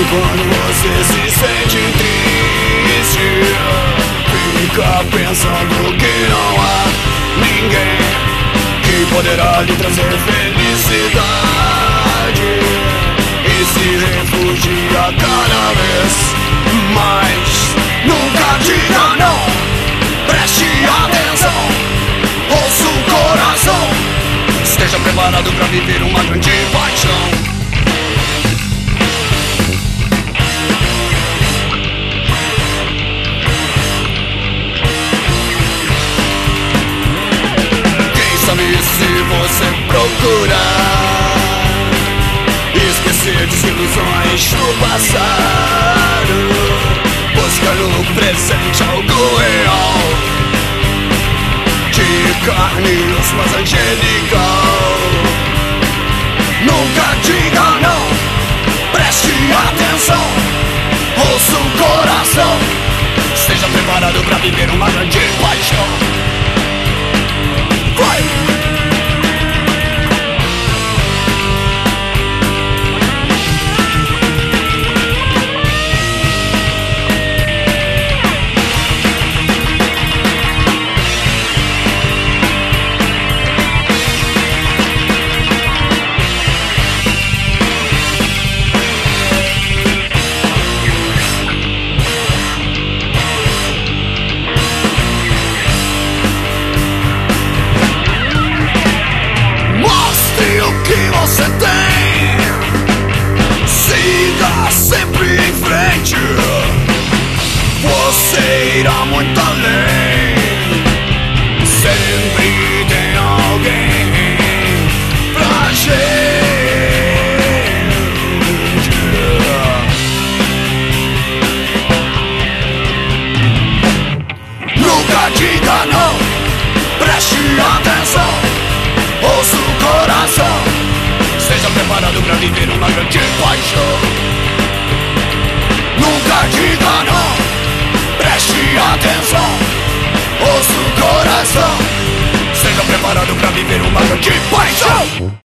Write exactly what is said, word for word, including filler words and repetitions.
quando você se sente triste, fica pensando que não há ninguém que poderá lhe trazer felicidade, e se refugia cada vez mais. Nunca diga não, preste atenção, ouça o coração, esteja preparado para viver uma grande paixão. Se você procurar esquecer desilusões do passado, busca no presente algo real, de carne e osso, mas angelical. Nunca diga não, preste atenção, ouça o coração, esteja preparado para viver uma grande paixão. Vai! Você tem, siga sempre em frente, você irá muito além. Sempre tem alguém pra gente. Nunca diga não, preste atenção, ouça o coração, esteja preparado para viver uma grande paixão. Nunca diga não, preste atenção, ouça o coração, esteja preparado para viver uma grande paixão.